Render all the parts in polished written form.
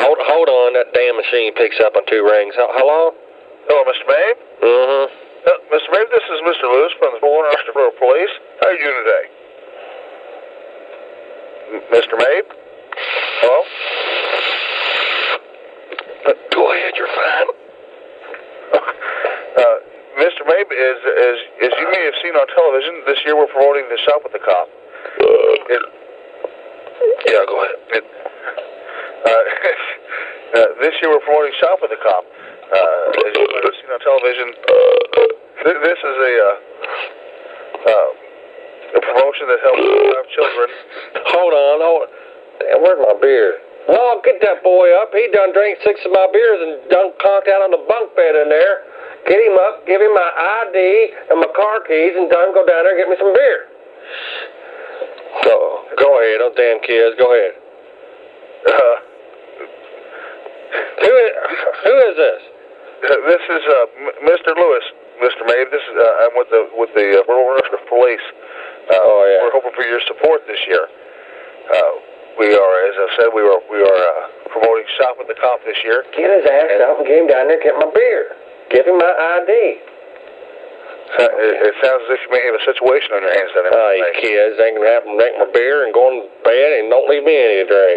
Hold on, that damn machine picks up on 2 rings. Hello? Hello, Mr. Mabe? Mm-hmm. Mr. Mabe, this is Mr. Lewis from the Fort Worth Police. How are you doing today? Mr. Mabe? Hello? Go ahead, you're fine. Mr. Mabe, as you may have seen on television, this year we're promoting the Shop with the Cop. Yeah, go ahead. This year we're promoting Shop with the Cop. As you might have seen on television, this is a promotion that helps have children. Hold on. Damn, where's my beer? Oh, get that boy up. He done drank 6 of my beers and done conked out on the bunk bed in there. Get him up, give him my ID and my car keys, and tell him go down there and get me some beer. Go ahead, don't damn kids. Go ahead. Who is this? This is Mr. Lewis, Mr. Mabe. This is I'm with the Rural Police. Yeah. We're hoping for your support this year. We are, as I said, we are promoting Shop with the Cop this year. Get his ass out and get him down there and get my beer. Give him my ID. It sounds as if you may have a situation on your hands, doesn't it? Oh, you kids ain't gonna have them drink my beer and go in bed and don't leave me any to drink.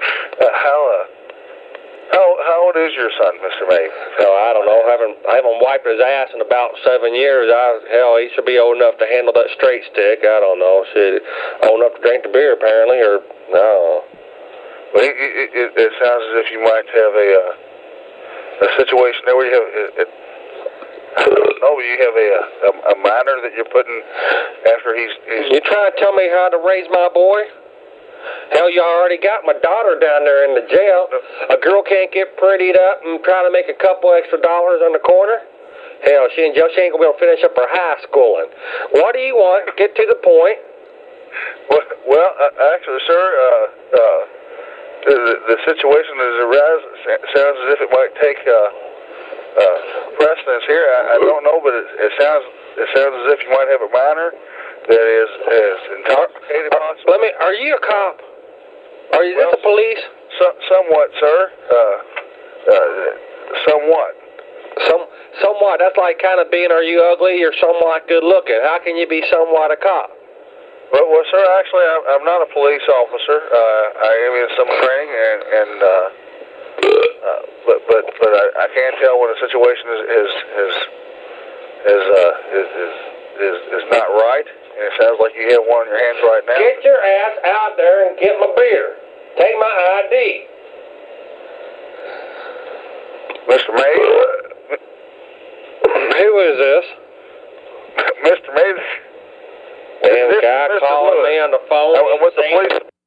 How old is your son, Mr. Mabe? No, I don't know. I haven't wiped his ass in about 7 years. Hell, he should be old enough to handle that straight stick. I don't know. Shit, old enough to drink the beer apparently, or no. Well, it sounds as if you might have a situation there where you have you have a minor that you're putting after he's. You trying to tell me how to raise my boy? Hell, you already got my daughter down there in the jail. A girl can't get prettied up and try to make a couple extra dollars on the corner? Hell, she in jail. She ain't gonna be able to finish up her high schooling. What do you want? Get to the point. Well, actually, sir, the situation as it sounds as if it might take precedence here. I don't know, but it sounds as if you might have a minor that is intoxicated possibly. Are you a cop? Are you the police? Somewhat, sir. Somewhat. Somewhat. That's like kind of being, are you ugly? You're somewhat good looking. How can you be somewhat a cop? Well, sir, actually, I'm not a police officer. I am in some training, but I can't tell when a situation is not right. And it sounds like you have one in your hands right now. Get your ass out there and get my beer. Take my ID. Mr. Mabe? Who is this? Mr. Mabe? Damn guy calling me on the phone. I'm with the police.